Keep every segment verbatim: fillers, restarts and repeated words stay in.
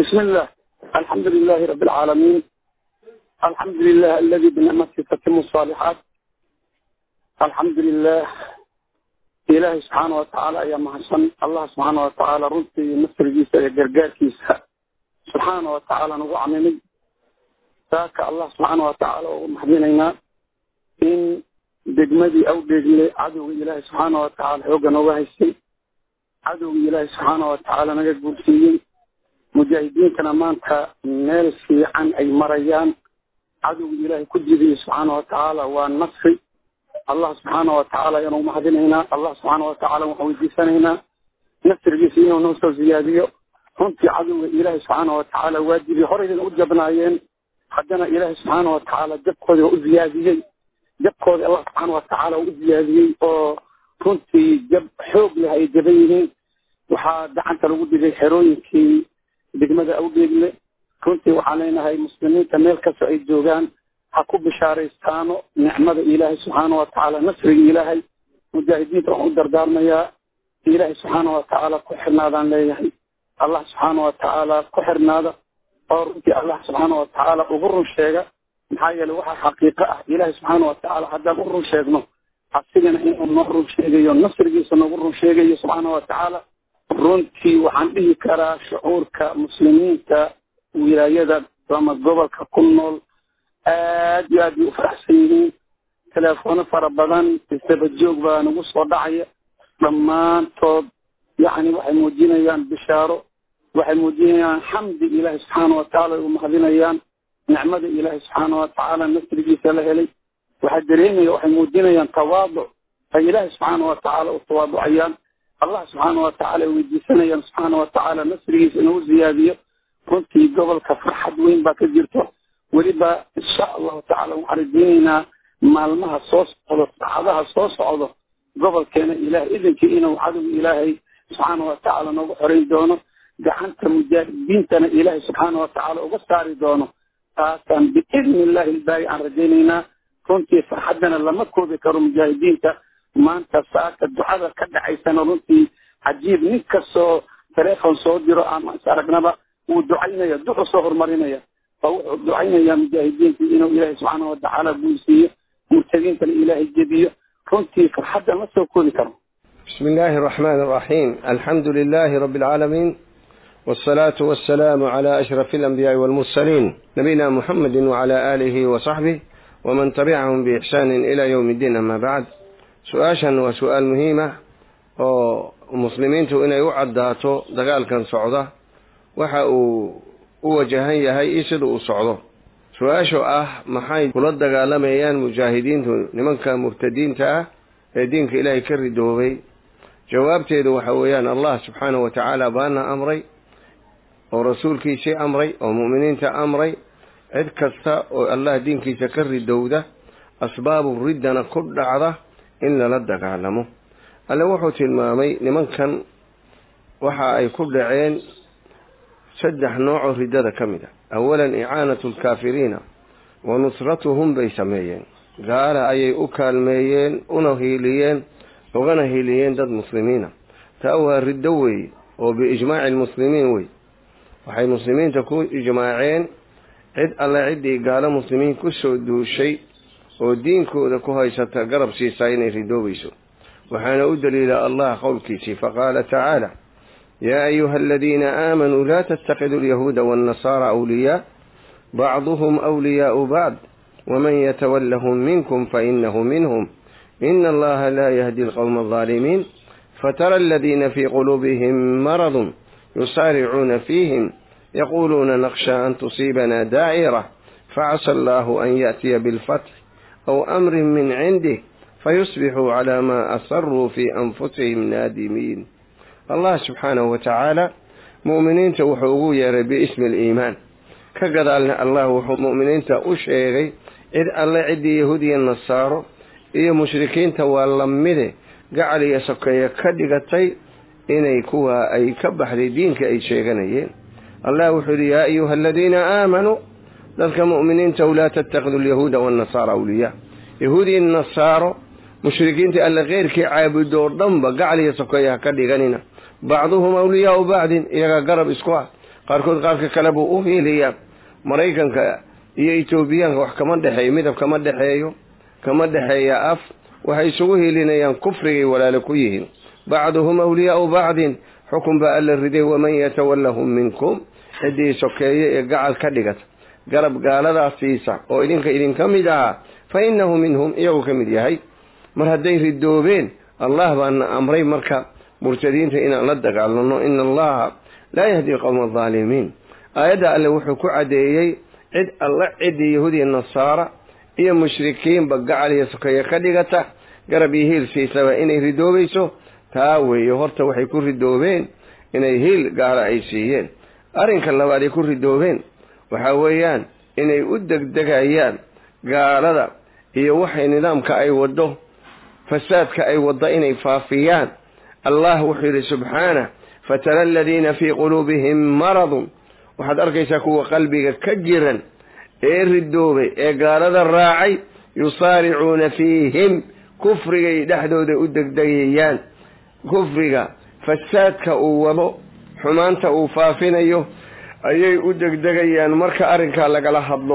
بسم الله. الحمد لله رب العالمين. الحمد لله الذي بنعمته تتم الصالحات. الحمد لله إلهي سبحانه وتعالى يا محسن الله سبحانه وتعالى رنتي مصر جيسا يقرقار كيسا سبحانه وتعالى نقو عميني ذاك الله سبحانه وتعالى ومحدينينا إن دقمدي أو دقلي عدو إلهي سبحانه وتعالى حوقا نوغاهيسي عدو إلهي سبحانه وتعالى نقل بورسيين مجاهدين كان مانتا نالسي عن أي مريان عدو إلهي كجبي سبحانه وتعالى والنصري الله سبحانه وتعالى ينوم محدينينا الله سبحانه وتعالى وحويدي سنينا نصر جيسين ونصر زيادية runtii cadowga ilaahay subxaana watacaala waajibay horeydan u jabnaayeen haddana ilaahay subxaana watacaala jabkooda u ziyaadiyey jabkooda allah subxaana watacaala u ziyaadiyey oo runtii jab xoog leh ay jaban yihiin waxaa gacanta lagu dhigay xerooyinkii degmada awdheegle runtii waxaan leenahay muslimiinta meel kasta ay joogaan ha ku bishaaraystaano nicmada ilaahay subxaana watacaala nasriga ilaahay mujaahidiinta waxaan u dardaarmayaa ilaahay subxaana watacaala ku xirnaadaan leeyahay الله سبحانه وتعالى كحرنا هذا أرضي الله سبحانه وتعالى أغر الشيء محايا لوحة حقيقة إله سبحانه وتعالى حتى أغر الشيء حسينا إنه نغر الشيء النصر جيس نغر الشيء سبحانه وتعالى رنتي وعنده كرا شعور كمسلمين كولاية رمى الجبل ككنول آدي آدي وفرح سنين تلافون فربضان استبجوك بنقص وضعي لما طب يعني waxay muujinayaan bishaaro waxay muujinayaan xamdi ilaahay subxaana watacaala uu mahadinayaan nicmada ilaahay subxaana watacaala nasrigiisa la helay waxay dareemayaan waxay muujinayaan tawaaduc ay ilaahay subxaana watacaala u tawaaducayaan allah subxaana watacaala weydiisanayaan subxaana watacaala nasrigiisa inuu ziyaadiyo runtii gobolka farxad weyn baa ka jirto weliba insha allahu tacaala waxaan rajeynaynaa maalmaha soo socdo saacadaha soo socdo gobolkeena ilaahay idinkii inuu cadowga ilaahay سبحانه وتعالى نوغو حرين دونه جحنت مجاهدين تنا إلهي سبحانه وتعالى وغساري دونه تاسم بإذن الله الباقي عن رجينينا كنت فرحدنا لما كو ذكروا مجاهدين تا ما انت ساعات الدعاء كد عيسان ورنتي عجيب نكسو تليفون صوديرو عما سارقنا با ودعينا يدعو صهر مرينا فدعينا يا مجاهدين في إنه إلهي سبحانه وتعالى بوسية مرتدين تنا إلهي الجديد كنت فرحدنا ما سوكو ذكروا بسم الله الرحمن الرحيم الحمد لله رب العالمين والصلاة والسلام على أشرف الأنبياء والمرسلين نبينا محمد وعلى آله وصحبه ومن تبعهم بإحسان إلى يوم الدين. أما بعد سؤاشا وسؤال مهمة ومسلمين إن يعداتو دقال كان صعودة وحاو وجهي هاي إسد وصعودة سؤاشو أه محاي كل دقال ميان مجاهدين لمن كان مرتدين تا دينك إلهي كري دوبي جوابتي ذو حويان الله سبحانه وتعالى بانا أمري ورسولك شيء أمري ومؤمنين تأمري عد كستا الله دينك تكري دودة أسباب الردنا كل عضة إلا لدك علمه ألا وحوت المامي لمن كان وحا أي كل عين سدح نوع الردة كمدة أولا إعانة الكافرين ونصرتهم بيسميين قال أي أكالميين أنهيليين وغنهيليين ضد مسلمين تأوى الردوي وبإجماع المسلمين وي وحي المسلمين تكون إجماعين عد الله عدي قال مسلمين كسو دو شيء ودين كو دكوها يستقرب سيساين ردويسو وحين أدل إلى الله قول كيسي فقال تعالى يا أيها الذين آمنوا لا تتخذوا اليهود والنصارى أولياء بعضهم أولياء بعض ومن يتولهم منكم فإنه منهم إن الله لا يهدي القوم الظالمين فترى الذين في قلوبهم مرض يسارعون فيهم يقولون نخشى أن تصيبنا داعرة فعسى الله أن يأتي بالفتح أو أمر من عنده فيصبحوا على ما أصروا في أنفسهم نادمين. الله سبحانه وتعالى مؤمنين توحوا يا باسم الإيمان كقدالنا الله مؤمنين تأشيغي إذ الله عدي يهودي النصارى إيه مشركين توالمده قال يسكي كدغتي إني كوا أي كبحر دينك أي شيغنيين. الله وحده يا أيها الذين آمنوا ذلك مؤمنين لا تتخذوا اليهود والنصارى أولياء يهودي النصارى مشركين تألا غيرك عابدوا ضمبا قال يسكي كدغنينا بعضهم أولياء بعض إذا قرب إسكوا qaarkood qaarka kale buu u hiiliyaa maraykanka iyo etoobiyaanka wax kama dhexeeyo midab kama dhexeeyo kama dhexeeya af waxay isugu hiilinayaan kufrigay walaalo ku yihiin bacduhum awliyaau bacdin xukun baa alla riday waman yatawallahum minkum ciddii sokeeye ee gacal ka dhigata garab gaaladaas siisa oo idinka idinka mid ahaa fa innahu minhum iyagu ka mid yahay mar hadday ridoobeen allah baana amray marka murtadiinta inaan la dagaalano ina allaha laa yahdi qowma alظaalimiin aayadda alle wuxuu ku cadeeyey cid alla cidii yahuudiya nasaara iyo mushrikiinba gacal iyo sokeeye ka dhigata garab iyo hiil siisaba inay ridoobayso taa weeye horta waxay ku ridoobeen inay hiil gaala ay siiyeen arrinka labaad ay ku ridoobeen waxaa weeyaan inay u degdegayaan gaalada iyo waxay nidaamka ay waddo fasaadka ay waddo inay faafiyaan allah wuxuu yidhi subxaanah fatara aladiina fii quluubihim maradun waxaad arkaysaa kuwa qalbiga ka jiran ee ridoobay ee gaalada raacay yusaaricuuna fiihim kufrigay dhexdooda u degdegayaan kufriga fasaadka uu wado xumaanta uu faafinayo ayay u degdegayaan marka arrinkaa lagala hadlo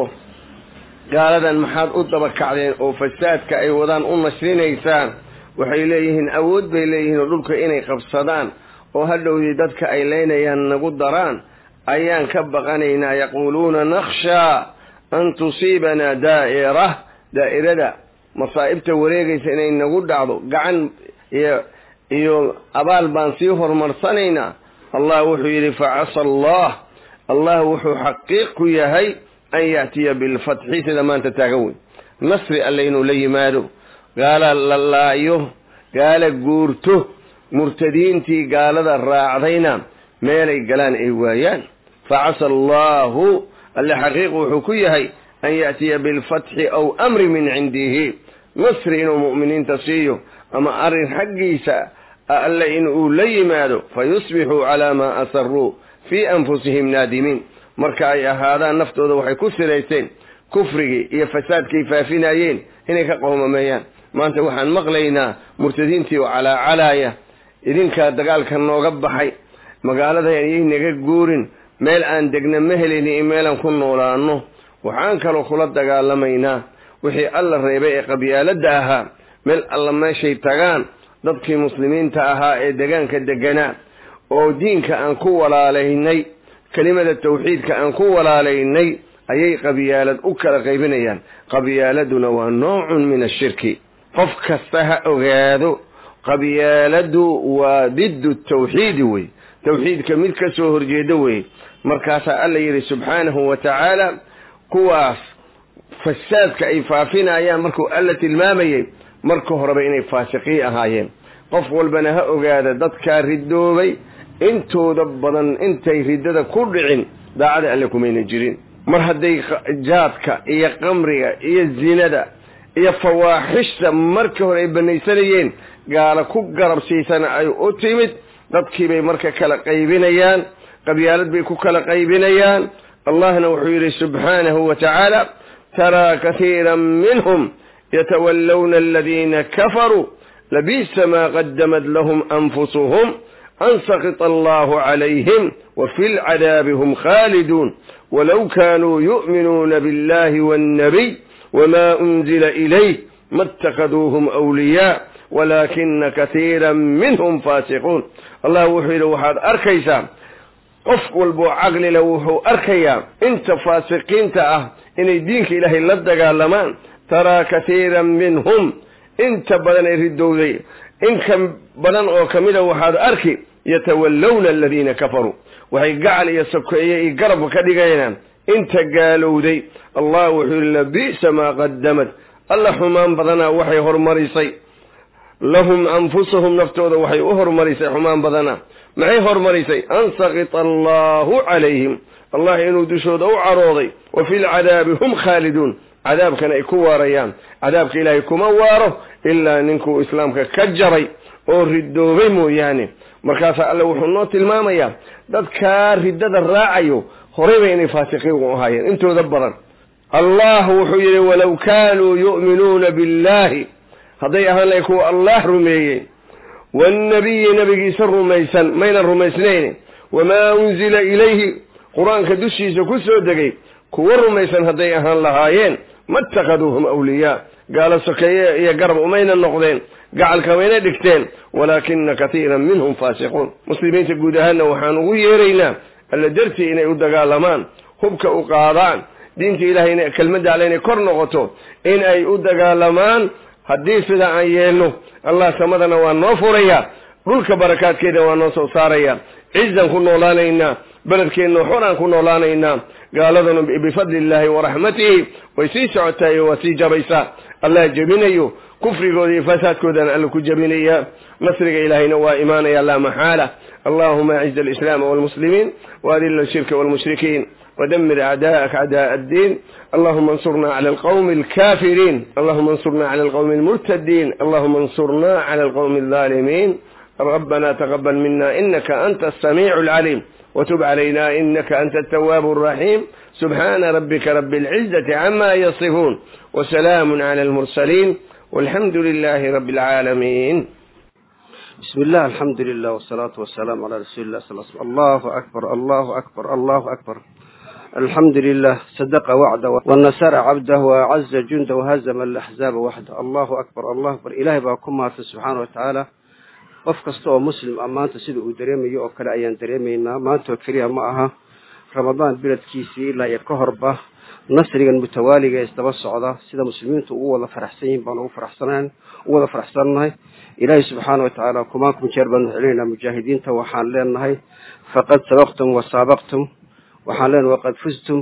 gaaladan maxaad u daba kacdeen oo fasaadka ay wadaan u nashrinaysaan waxay leeyihiin awood bay leeyihiin oo dhulka inay qabsadaan oo hadhowdii dadka ay leynayaan nagu daraan ayaan ka baqanaynaa yaquuluuna nakhshaa an tusiibanaa daa'ira daa'irada masaa'ibta wareegaysa inay nagu dhacdo gacan iyo iyo abaal baan sii horumarsanaynaa allah wuxuu yidhi facasa allah allah wuxuu xaqiiq ku yahay an ya'tiya bilfatxi sida maanta taagan wey nasri alle inuu la yimaado gaala la laayo gaala guurto murtadiintii gaalada raacdayna meelay galaan ay waayaan facasa allahu alle xaqiiq wuxuu ku yahay an ya'tiya bilfatxi aw amri min cindihi nasri inuu mu'miniinta siiyo ama arrin xaggiisa alle inuu la yimaado fayusbixuu calaa maa asaruu fii anfusihim naadimiin marka ay ahaadaan naftooda waxay ku siraysteen kufrigii iyo fasaadkay faafinayeen inay ka qowmameeyaan maanta waxaan maqlaynaa murtadiintii oo calaacalaaya idinkaa dagaalka nooga baxay magaalada ayay naga guurin meel aan degna ma helin iyo meelaan ku noolaano waxaan kaloo kula dagaalamaynaa wixii alla reebay ee qabyaaladda ahaa meel alla meeshay tagaan dadkii muslimiinta ahaa ee degaanka deganaa oo diinka aan ku walaalaynay kelimada tawxiidka aan ku walaalaynay ayay qabyaalad u kala qaybinayaan qabyaaladuna waa noocun min ashirki qof kasta ha ogaado qabyaaladu waa diddu tawxiidi wey tawxiidka mid ka soo horjeeda wey markaasaa alla yidhi subxaanahu wa tacaala kuwaas fasaadka ay faafinayaan markuu alla tilmaamayay marka horeba inay faasiqiin ahaayeen qof walbana ha ogaada dadkaa ridoobay intooda badan intay riddada ku dhicin daacada alle kumayna jirin mar hadday jaadka iyo qamriga iyo zinada iyo fawaaxishta marka hore ay banaysanayeen gaala ku garabsiisana ay u timid dadkiibay marka kala qaybinayaan qabyaalad bay ku kala qaybinayaan allahna wuxuu yidhi subxaanahu wa tacaala taraa kathiiran minhum yatawallawna aladiina kafaruu labiisa maa qadamad lahum anfusuhum an sakita allahu calayhim wafi lcadaabi hum khaaliduun walow kaanuu yu'minuuna biاllahi waannabiy wamaa unzila ilayh ma اtakaduuhum awliyaa walaakina kathiira minhum faasiquun allah wuxuu yidhi waxaad arkaysaa qof walboo caqlila wuxuu arkayaa inta faasiqiinta ah inay diinka ilaahay la dagaalamaan taraa kathiiran minhum inta badan ay ridowday in ka badan oo ka mida waxaad arki yatawallawna aladiina kafaruu waxay gacal iyo sokeeye iyo garab ka dhigayaan inta gaalowday allah wuxuu yidhi labi'sa maa qadamad alla xumaan badanaa waxay horumarisay lahum anfusahum naftooda waxay u horumarisay xumaan badanaa maxay horumarisay an sakita allahu calayhim allah inuu dushooda u carooday wa fi lcadaabi hum khaaliduun cadaabkana ay ku waarayaan cadaabka ilaahay kuma waaro ilaa ninkuu islaamka ka jabay oo ridoobay mooyaane markaasaa alle wuxuu noo tilmaamayaa dadkaa riddada raacayo horeyba inay faasiqiin u ahaayeen intooda badan allah wuxuu yidhi walow kaanuu yu'minuuna biاllahi hadday ahaan lahay kuwa allah rumeeyey waannabiyi nabigiisa rumaysan maynan rumaysnayn wamaa unzila ilayhi quraanka dushiisa ku soo degay kuwa rumaysan haday ahaan lahaayeen mattaqaduhum awliya gaala sokeeye iyo garab umayna noqdeen gacalka wayna dhigteen walakin kathiran minhum fasiqun muslimiinta guud ahaan waxaan ugu yeeraynaa alla darti inay u dagaalamaan hubka u qaadaan diinta ilaahayna kelmadda inay kor noqoto in ay u dagaalamaan haddii sida aan yeelno allah samadana waa noo furaya dhulka barakaadkeeda waa noo soo saaraya ciidan ku noolaanayna baladkeena xoraan ku noolaanayna gaaladana bifadlillahi wa rahmatihi way sii socotay oo sii jabaysa allah jabinayo kufrigooda iyo fasaadkoodana alla ku jabinaya nasriga ilaahayna waa iimaanaya la maxaala اللهم اعز الإسلام والمسلمين وأذل الشرك والمشركين ودمر أعداءك أعداء الدين اللهم انصرنا على القوم الكافرين اللهم انصرنا على القوم المرتدين اللهم انصرنا على القوم الظالمين ربنا تقبل منا إنك أنت السميع العليم وتب علينا إنك أنت التواب الرحيم سبحان ربك رب العزة عما يصفون وسلام على المرسلين والحمد لله رب العالمين بسم الله الحمد لله والصلاة والسلام على رسول الله صلى الله عليه وسلم الله أكبر الله أكبر الله أكبر الحمد لله صدق وعده ونصر عبده وعز جنده وهزم الأحزاب وحده الله أكبر الله أكبر إلهي باكم في سبحانه وتعالى وفقستوا مسلم أما أنت سيدوا دريمي يؤكل أيان دريمينا ما أنت وكريها معها رمضان بلد كيسي لا يكهر به نصريا متواليا يستبصع هذا سيدا مسلمين تقوى فرحسين بانوا فرحسنان ولا فرحسنان إلهي سبحانه وتعالى كماكم شربا علينا مجاهدين توحان لنا فقد سبقتم وسابقتم وحان لنا وقد فزتم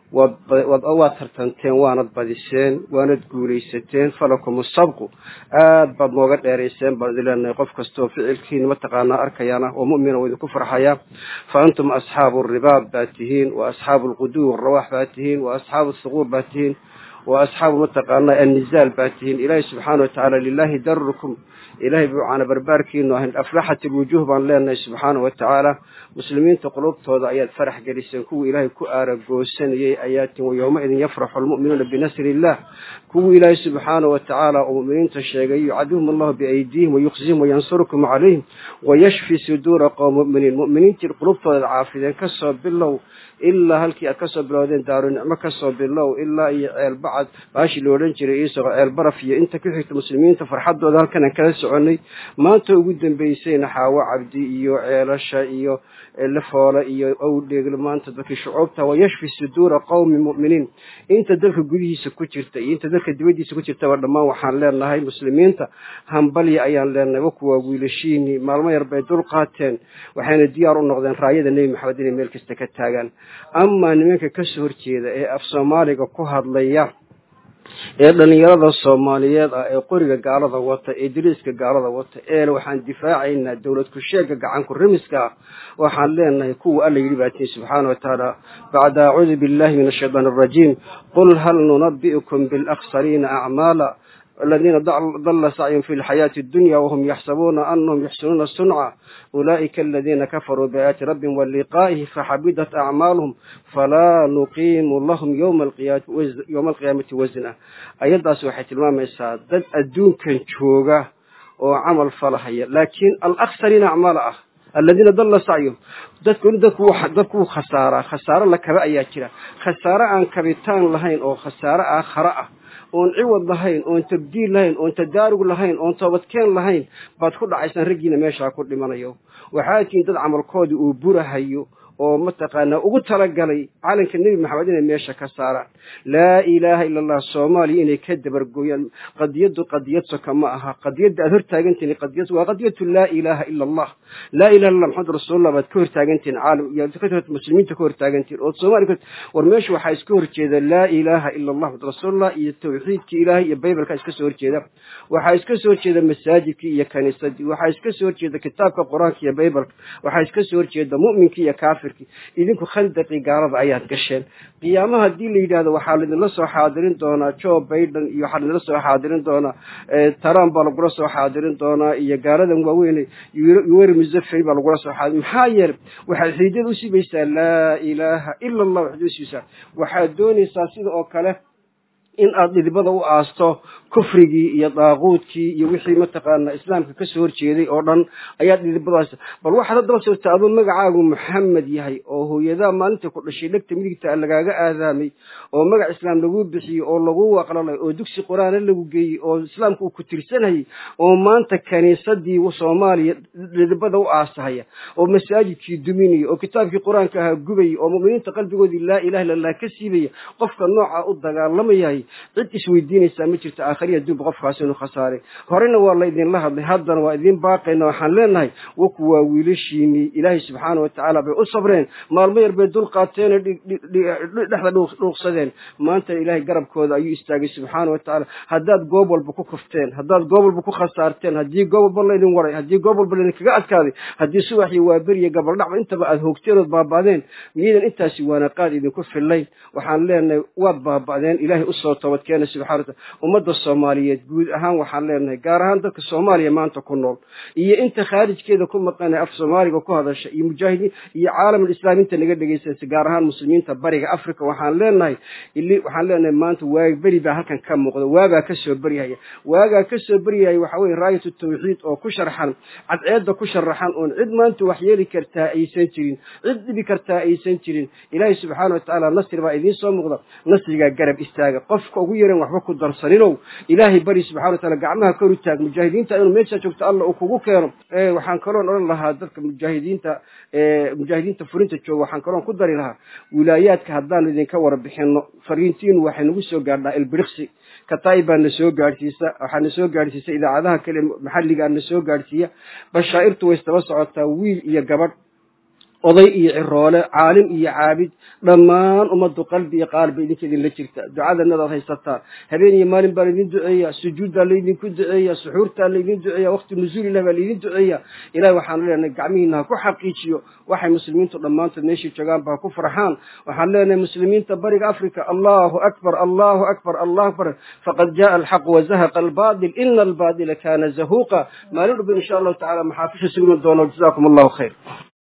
وضواترتنتين واند بديسين واند قوليستين فلكم السبق آد باب موغد إيريسين بردلان يقف كستو في الكين متقانا أركيانا ومؤمن وإذا كفر حياة فأنتم أصحاب الرباب باتهين وأصحاب القدور الرواح باتهين وأصحاب الثغور باتهين وأصحاب متقانا النزال باتهين إلهي سبحانه وتعالى لله دركم إلهي بوعانا برباركين وهن أفلحت الوجوه بان لنا سبحانه وتعالى مسلمين تقلب توضع آيات فرح جلسين كو إلهي كو آرق قوسين يي آيات ويومئذ يفرح المؤمنون بنصر الله كو إلهي سبحانه وتعالى ومؤمنين تشيغي يعدوهم الله بأيديهم ويخزيهم وينصركم عليهم ويشفي صدور قوم مؤمنين مؤمنين تقلب توضع العافية كسب بالله إلا هلكي أكسب بالله دار نعمة كسب بالله إلا يعيل بعد باشي لورنجي رئيس عيل برفية انت كيف المسلمين تفرحت وذلك كان كلاس عني ما أنت وجدا بيسين حاوى عبدي إيو عيلشة إيو لفالة إيو أو ديقل ما أنت ذلك شعوبته ويشفي صدور قوم مؤمنين أنت ذلك قولي سكوتشرت أنت ذلك دويدي سكوتشرت ورما وحان لنا هاي مسلمين هم بلي أيان لنا وكوا ويلشيني مالما يربي دول قاتين وحين الديار النقدين رايدا نبي محمدين ملك استكتاغان أما نمينك كسور كذا إيه أفصامالك وكوهد ليا ee dhalinyarada Soomaaliyeed ee qoriga gaalada wata ee diriiska gaalada wata ee waxaan difaacaynaa dawlad ku sheega gacan ku rimiska waxaan leenahay kuwa alla yiri baatay subhanahu wa ta'ala ba'da a'udhu billahi minash shaytanir rajim qul hal nunabbi'ukum bil akhsarina a'mala الذين ضل سعيهم في الحياة الدنيا وهم يحسبون أنهم يحسنون الصنعة أولئك الذين كفروا بآيات ربهم واللقائه فحبدت أعمالهم فلا نقيم لهم يوم القيامة يوم القيامة وزنا أيضا سوحة المام الساد ضد الدون كان شوغا وعمل فلحية لكن الأخسرين أعماله الذين ضل سعيهم ذكر ذكو ذكو خسارة خسارة لك رأيك خسارة عن كبيتان لهين أو خسارة آخرة oon ciwad lahayn oon tabdiil lahayn oon tadaarug lahayn oon toobadkeen lahayn baad ku dhacaysan ragiina meesha ku dhimanayo waxaa tiin dad camalkoodii uu burahayo oo mataqaana ugu talagalay calanka nabi maxamed inay meesha ka saaraan laa ilaaha illa allah Soomaaliya inay ka dabargooyaan qadiyadu qadiyad kama aha qadiyada aad hortaagantiin qadiyad waa qadiyatu laa ilaaha illa allah laa ilaaha illa muhammad rasuulullah baad ka hortaagantiin caalam iyo dadka muslimiinta ka hortaagantiin oo Soomaaliya war meesha waxa iska horjeeda laa ilaaha illa allah rasuulullah iyo tawxiidka ilaahay iyo baybalka iska soo horjeeda waxa iska soo horjeeda masaajidka iyo kaniisadii waxa iska soo horjeeda kitaabka quraanka iyo baybalka waxa iska soo horjeeda mu'minka iyo kaafirka idinku khandaqi gaalada ayaad gasheen qiyaamaha hadii la yiraahdo waxa la soo xaadirin doona Joe Biden iyo waxa la soo xaadirin doona Trump baa lagu soo xaadirin doona iyo gaaladan waaweyn Yoweri Museveni baa lagu soo xaadirin maxaa yeelay waxa xiidad u sibaysaa laa ilaaha illa allah wahdahu waxa doonaysaa sida oo kale in aad dhidibada u aasto kufrigii iyo daaquudkii iyo wixii mataqaana islaamka ka soo horjeeday oo dhan ayaa dhidibadaas bal waxaad haddaba soo adoo magacaagu maxamed yahay oo hooyadaa maalinta ku dhashay dhegta midigta lagaaga aadaamay oo magac islaam lagu bixiyo oo lagu waqlalay oo dugsi quraan lagu geeyay oo islaamku uu ku tirsanayay oo maanta kaniisadii Soomaaliya dhidibada u aastahaya oo masaajidkii duminaya oo kitaabkii quraanka ah gubay oo muuminiinta qalbigoodii la ilaaha illa allah ka siibay qofka nooca u dagaalamay cid isweydiinaysa ma jirto aakhiriya dib qofkaas inuu khasaare horena waa la idin la hadlay haddana waa idin baaqayna waxaan leenahay waku waa wiilashiini ilaahay subxaanahu wa ta'ala bay u sabreen maalmo yar bay dul qaateen dhexda dhuuqsadeen maanta ilaahay garabkooda ayuu istaagay subxaanahu wa ta'ala haddaad goob walba ku kufteen haddaad goob walba ku khasaarteen haddii goob walba la idin waray haddii goob walba la idin kaga adkaaday haddii subaxii waa beriya gabal dhacba intaba aad hoogteen oo baabaadeen miidan intaasi waana qaad idinku filay waxaan leenahay waad baabadeen ilaahay u soo toobad keenay subxaanahu wa ta'ala ummadda Soomaaliyeed guud ahaan waxaan leenahay gaar ahaan dadka Soomaaliya maanta ku nool iyo inta khaarijkeeda ku maqanay af Soomaaliga ku hadasha iyo mujaahidiin iyo caalamka islaamiinta naga dhageysay gaar ahaan muslimiinta bariga Afrika waxaan leenahay illi waxaan leenahay maanta waag bari baa halkan ka muuqda waaga ka soo bariyay waaga ka soo bariyay waxa weey raayatu tawxiid oo ku sharxan cadceeda ku sharaxan oo cid maanta wax yeeli kartaa aysan jirin cid dhibi kartaa aysan jirin ilaahay subxaanahu wa ta'ala nasri baa idin soo muuqda nasriga garab istaaga qofka ugu yareen waxba ku darsanino ilaahay bari subxaanahu wa ta'ala gacmaha kor u taag mujaahidiinta inuu meesha joogto Allah uu kugu keeno ee waxaan kaloon oran lahaa dadka mujaahidiinta ee mujaahidiinta furinta jooga waxaan kaloon ku dari lahaa wilaayaadka haddaan idin ka warbixino fariintiin waxay nagu soo gaadhaa ilbiriqsi katayba na soo gaarsiisa waxaan soo gaarsiisa idaacadaha kale maxalliga na soo gaarsiya bashaa'irtu way istaba socotaa wiil iyo gabadh oday iyo ciroole caalim iyo caabid dhammaan umadu qalbi iyo qalbi idinkeedin la jirta ducadana haysataa habeen iyo maalin baa idin duceeya sujuudda la idin ku duceeya suxuurta la idin duceeya waqti nuzuul ilaahay la idin duceeya ilaahay waxaan leenahay gacmihiina ku xaqiijiyo waxay muslimiintu dhamaantood meeshii joogaan baa ku farxaan waxaan leenahay muslimiinta bariga Afrika Allahu akbar Allahu akbar Allahu akbar faqad jaa al-haq wa zahaqa al-baadil inna al-baadila kana zahuqa maalin insha Allah ta'ala maxaafisha sugan doono jazakumullahu khair